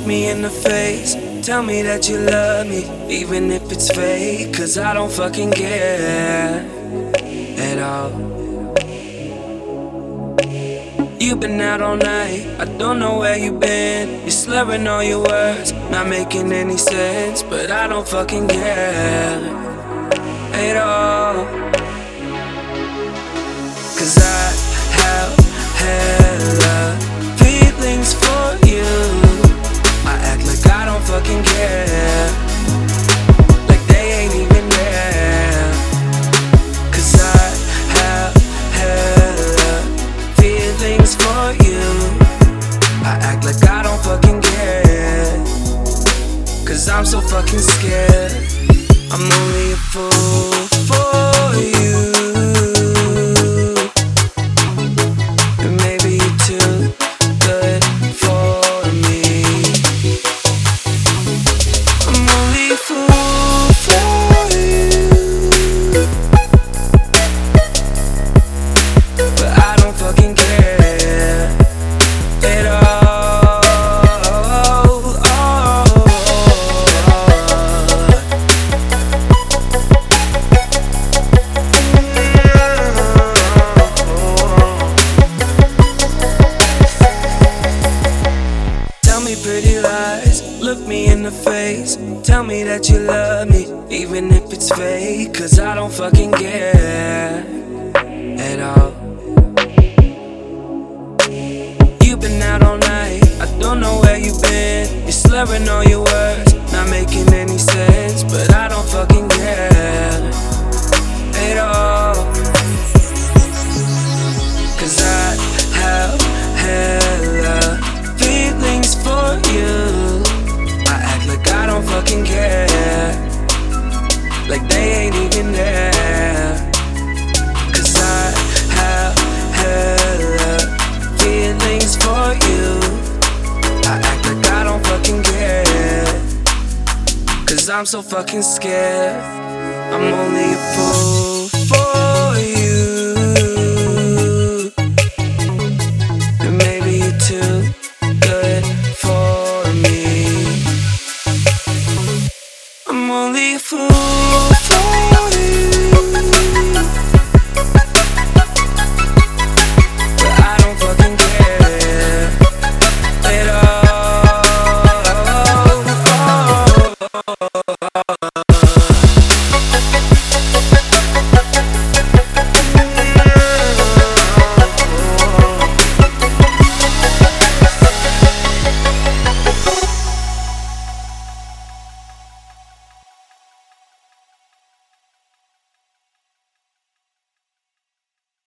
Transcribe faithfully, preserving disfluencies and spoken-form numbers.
Look me in the face, tell me that you love me, even if it's fake, cause I don't fucking care at all. You've been out all night, I don't know where you been. You're slurring all your words, not making any sense, but I don't fucking care at all. Cause I have hella feelings for you. I act like I don't fucking care, like they ain't even there. Cause I have hella feelings for you. I act like I don't fucking care, cause I'm so fucking scared. I'm only a fool for you, and maybe you're too good for me. I'm only a fool for you, but I don't fucking care at all. Tell me pretty lies, look me in the face, tell me that you love me, even if it's fake, cause I don't fucking care at all. You've been out all night, I don't know where you've been. You're slurring all your words, not making any sense, but I don't fucking care at all. Cause I have hella feelings for you. I act like I don't fucking care, like they ain't even there. Cause I have hella feelings for you. I act like I don't fucking care, cause I'm so fucking scared. I'm only a fool